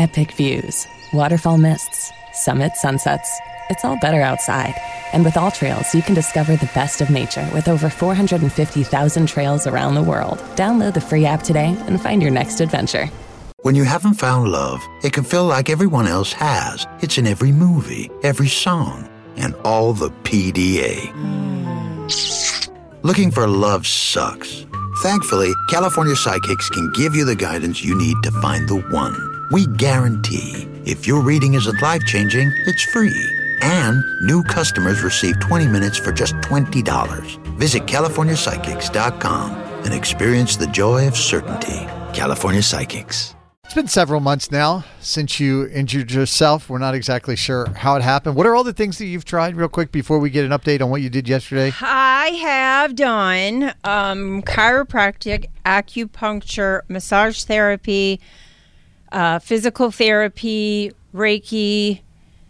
epic views, waterfall mists, summit sunsets. It's all better outside. And with All Trails, you can discover the best of nature with over 450,000 trails around the world. Download the free app today and find your next adventure. When you haven't found love, it can feel like everyone else has. It's in every movie, every song, and all the PDA. Looking for love sucks. Thankfully, California Psychics can give you the guidance you need to find the one. We guarantee if your reading isn't life-changing, it's free. And new customers receive 20 minutes for just $20. Visit CaliforniaPsychics.com and experience the joy of certainty. California Psychics. It's been several months now since you injured yourself. We're not exactly sure how it happened. What are all the things that you've tried real quick before we get an update on what you did yesterday? I have done chiropractic, acupuncture, massage therapy, physical therapy, Reiki.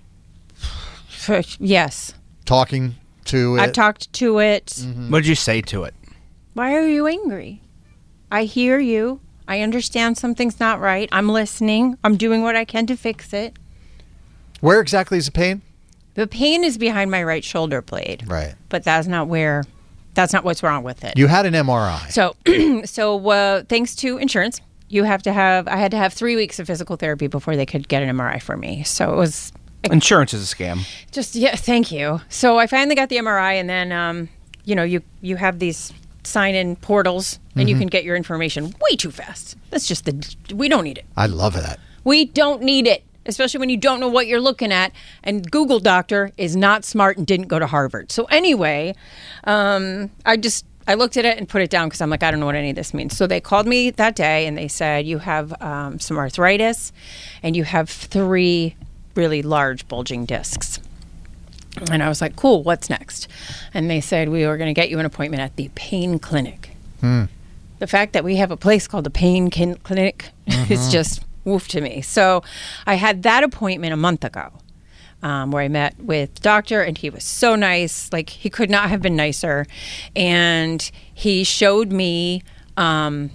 Yes. Talking to it. I've talked to it. Mm-hmm. What did you say to it? Why are you angry? I hear you. I understand something's not right. I'm listening. I'm doing what I can to fix it. Where exactly is the pain? The pain is behind my right shoulder blade. Right. But that's not what's wrong with it. You had an MRI. So thanks to insurance, I had to have 3 weeks of physical therapy before they could get an MRI for me. So it was... Insurance is a scam. Thank you. So I finally got the MRI, and then, you have these sign-in portals, and you can get your information way too fast. That's just we don't need it. I love that. We don't need it, especially when you don't know what you're looking at. And Google Doctor is not smart and didn't go to Harvard. So anyway, I looked at it and put it down because I'm like, I don't know what any of this means. So they called me that day, and they said, you have some arthritis, and you have 3 really large bulging discs. And I was like, cool, what's next? And they said, we were going to get you an appointment at the pain clinic. The fact that we have a place called the pain clinic is just woof to me. So I had that appointment a month ago where I met with the doctor, and he was so nice. Like, he could not have been nicer. And he showed me an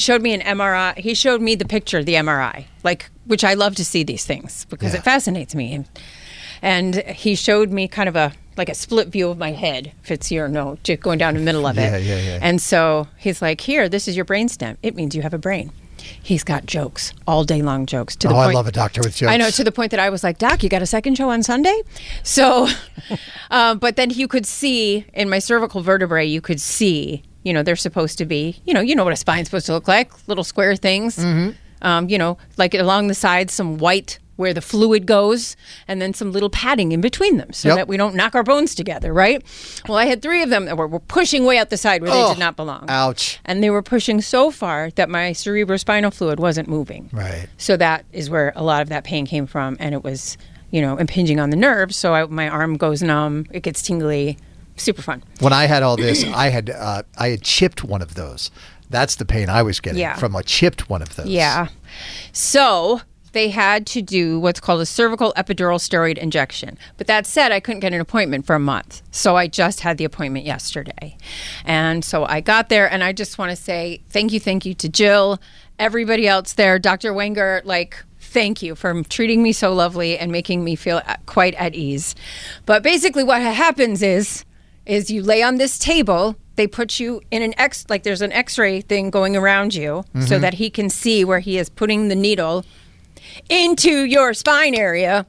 MRI. He showed me the picture of the MRI, which I love to see these things because it fascinates me. And he showed me kind of a split view of my head, if it's just going down the middle of it. Yeah. And so he's like, here, this is your brainstem. It means you have a brain. He's got jokes, all day long jokes. I love a doctor with jokes. I know, to the point that I was like, Doc, you got a second show on Sunday? So, but then you could see in my cervical vertebrae, you could see, they're supposed to be, you know what a spine's supposed to look like, little square things. Like along the sides, some white where the fluid goes, and then some little padding in between them so that we don't knock our bones together, right? Well, I had 3 of them that were pushing way out the side where they did not belong. Ouch. And they were pushing so far that my cerebrospinal fluid wasn't moving. Right. So that is where a lot of that pain came from, and it was, impinging on the nerves, so my arm goes numb, it gets tingly, super fun. When I had all this, I had chipped one of those. That's the pain I was getting from a chipped one of those. Yeah. So they had to do what's called a cervical epidural steroid injection. But that said, I couldn't get an appointment for a month. So I just had the appointment yesterday. And so I got there, and I just want to say thank you to Jill, everybody else there, Dr. Wenger, thank you for treating me so lovely and making me feel quite at ease. But basically what happens is you lay on this table. They put you in there's an x-ray thing going around you so that he can see where he is putting the needle into your spine area.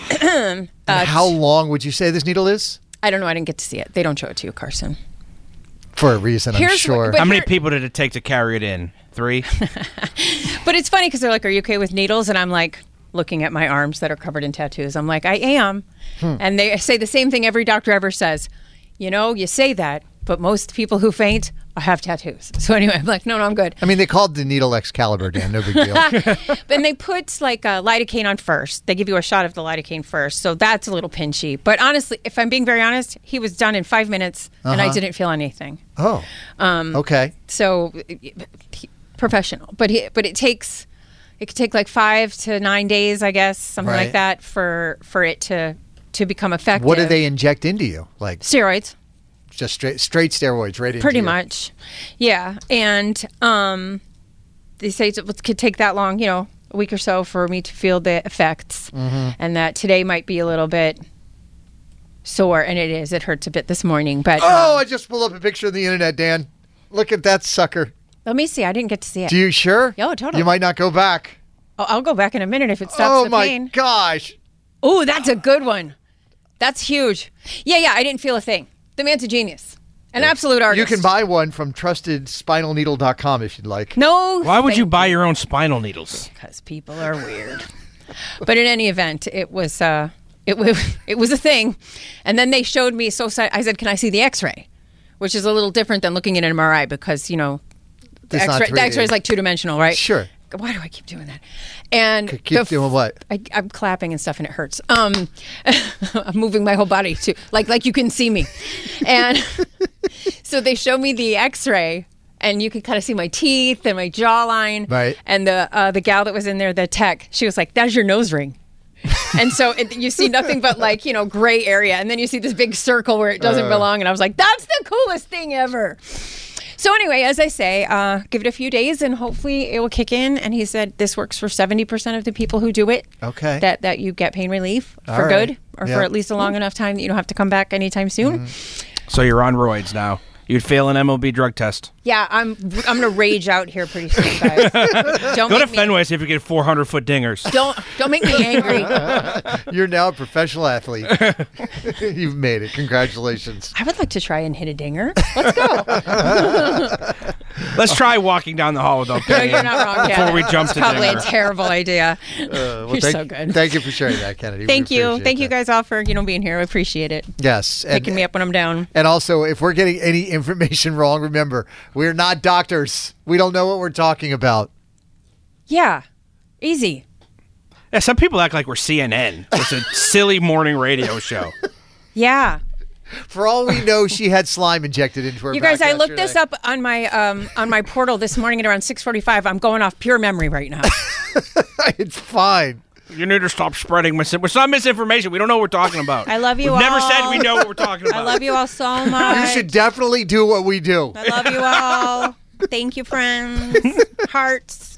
How long would you say this needle is? I don't know. I didn't get to see it. They don't show it to you, Carson. For a reason, I'm sure. How many people did it take to carry it in? 3? But it's funny because they're like, are you okay with needles? And I'm like, looking at my arms that are covered in tattoos. I'm like, I am. And they say the same thing every doctor ever says. You say that, but most people who faint have tattoos. So anyway, I'm like, no, I'm good. I mean, they called the needle Excalibur, Dan. No big deal. Then they put lidocaine on first. They give you a shot of the lidocaine first. So that's a little pinchy. But honestly, if I'm being very honest, he was done in 5 minutes and I didn't feel anything. Oh, okay. So professional. But it could take 5 to 9 days, I guess, something like that for it to become effective. What do they inject into you? Steroids. Just straight steroids right into Pretty you. much. Yeah. And they say it could take that long, a week or so for me to feel the effects, and that today might be a little bit sore, and it is. It hurts a bit this morning, but I just pulled up a picture of the internet, Dan. Look at that sucker. let me see. I didn't get to see it. Do you sure? Oh, totally. You might not go back. Oh, I'll go back in a minute if it stops the pain. Oh my gosh. Oh, that's a good one. That's huge. Yeah, I didn't feel a thing. The man's a genius. An absolute artist. You can buy one from trustedspinalneedle.com if you'd like. No. Why would you thank buy your own spinal needles? Because people are weird. But in any event, it was a thing. And then they showed me, I said, can I see the x-ray? Which is a little different than looking at an MRI because, the It's not x-ray, 3D. the x-ray is like two-dimensional, right? Sure. Why do I keep doing that? And Keep doing what? I'm clapping and stuff, and it hurts. I'm moving my whole body too, like you can see me. And so they showed me the X-ray, and you could kind of see my teeth and my jawline. Right. And the gal that was in there, the tech, she was like, "That's your nose ring." And so you see nothing but gray area, and then you see this big circle where it doesn't belong. And I was like, "That's the coolest thing ever." So anyway, as I say, give it a few days and hopefully it will kick in. And he said this works for 70% of the people who do it. Okay. That you get pain relief for All right. good or Yeah. for at least a long enough time that you don't have to come back anytime soon. So you're on roids now. You'd fail an MLB drug test. Yeah, I'm going to rage out here pretty soon, guys. Don't Go to make me, Fenway, see if you get 400-foot dingers. don't make me angry. You're now a professional athlete. You've made it. Congratulations. I would like to try and hit a dinger. Let's go. Let's try walking down the hall without No, pain. you're not wrong. Before Yeah. we jump It's to probably dinger. a terrible idea. You're so good. Thank you for sharing that, Kennedy. We Thank you. appreciate Thank you that. guys all for being here. I appreciate it. Yes. Picking me up when I'm down. And also, if we're getting any information wrong, remember, we're not doctors. We don't know what we're talking about. Yeah. Easy. Yeah, some people act like we're CNN. It's a silly morning radio show. Yeah. For all we know, she had slime injected into her You guys, back I looked this yesterday. up on my portal this morning at around 6:45. I'm going off pure memory right now. It's fine. You need to stop spreading it's not misinformation. We don't know what we're talking about. I love you We've never all. said we know what we're talking about. I love you all so much. You should definitely do what we do. I love you all. Thank you, friends. Hearts.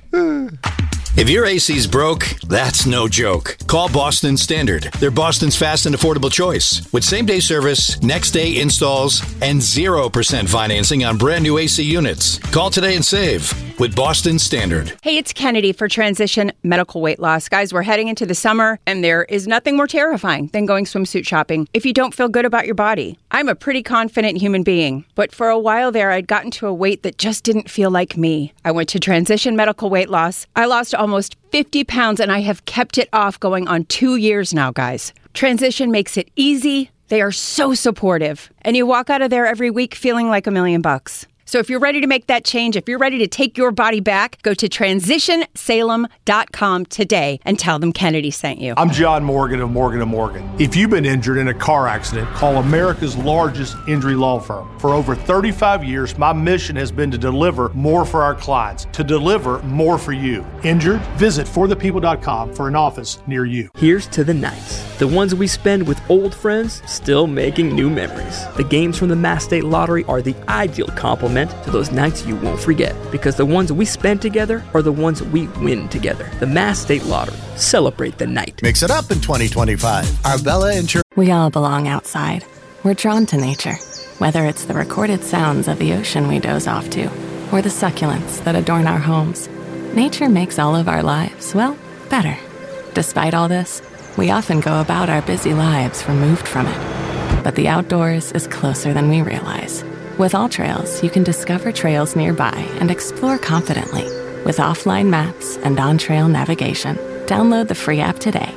If your AC's broke, that's no joke. Call Boston Standard. They're Boston's fast and affordable choice. With same-day service, next-day installs, and 0% financing on brand-new AC units. Call today and save with Boston Standard. Hey, it's Kennedy for Transition Medical Weight Loss. Guys, we're heading into the summer, and there is nothing more terrifying than going swimsuit shopping if you don't feel good about your body. I'm a pretty confident human being, but for a while there, I'd gotten to a weight that just didn't feel like me. I went to Transition Medical Weight Loss. I lost almost 50 pounds, and I have kept it off going on 2 years now, guys. Transition makes it easy. They are so supportive, and you walk out of there every week feeling like $1 million. So if you're ready to make that change, if you're ready to take your body back, go to transitionsalem.com today and tell them Kennedy sent you. I'm John Morgan of Morgan & Morgan. If you've been injured in a car accident, call America's largest injury law firm. For over 35 years, my mission has been to deliver more for our clients, to deliver more for you. Injured? Visit forthepeople.com for an office near you. Here's to the nights, the ones we spend with old friends, still making new memories. The games from the Mass State Lottery are the ideal complement to those nights you won't forget, because the ones we spend together are the ones we win together. The Mass State Lottery. Celebrate the night. Mix it up in 2025. Arbella Insurance. We all belong outside. We're drawn to nature, whether it's the recorded sounds of the ocean we doze off to, or the succulents that adorn our homes. Nature makes all of our lives, well, better. Despite all this, we often go about our busy lives removed from it. But the outdoors is closer than we realize. With AllTrails, you can discover trails nearby and explore confidently with offline maps and on-trail navigation. Download the free app today.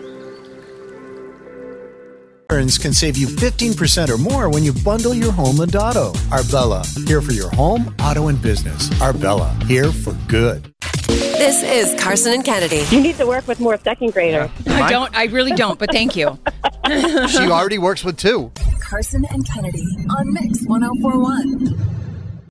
Can save you 15% or more when you bundle your home with Auto. Arbella, here for your home, auto, and business. Arbella, here for good. This is Carson and Kennedy. You need to work with more second graders. I really don't, but thank you. She already works with two. Carson and Kennedy on Mix 104.1.